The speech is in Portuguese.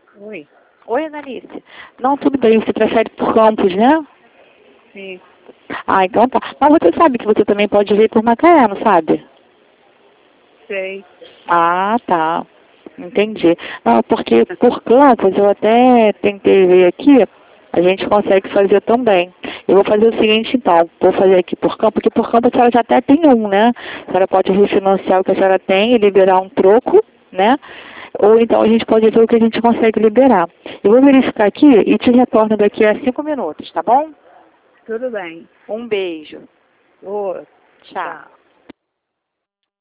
Oi. Oi, Analice. Não, tudo bem, você prefere por Campos, né? Sim. Ah, então tá. Mas você sabe que você também pode vir por Macaé, não sabe? Sei. Ah, tá. Entendi. Não, porque por Campos eu até tentei ver aqui, a gente consegue fazer também. Eu vou fazer o seguinte então, vou fazer aqui por Campos, porque por Campos a senhora já até tem um, né? A senhora pode refinanciar o que a senhora tem e liberar um troco, né? Ou então a gente pode ver o que a gente consegue liberar. Eu vou verificar aqui e te retorno daqui a 5 minutos, tá bom? Tudo bem. Um beijo. Ô, Tchau. tchau.